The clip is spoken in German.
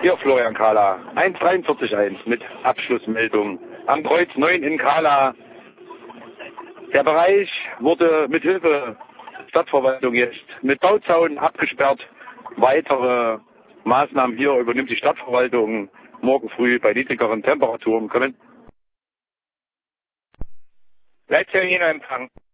Hier Florian Kahler, 1,43,1 mit Abschlussmeldung am Kreuz 9 in Kahler. Der Bereich wurde mit Hilfe Stadtverwaltung jetzt mit Bauzaun abgesperrt. Weitere Maßnahmen hier übernimmt die Stadtverwaltung morgen früh bei niedrigeren Temperaturen. Kommen. Leittermin Empfang.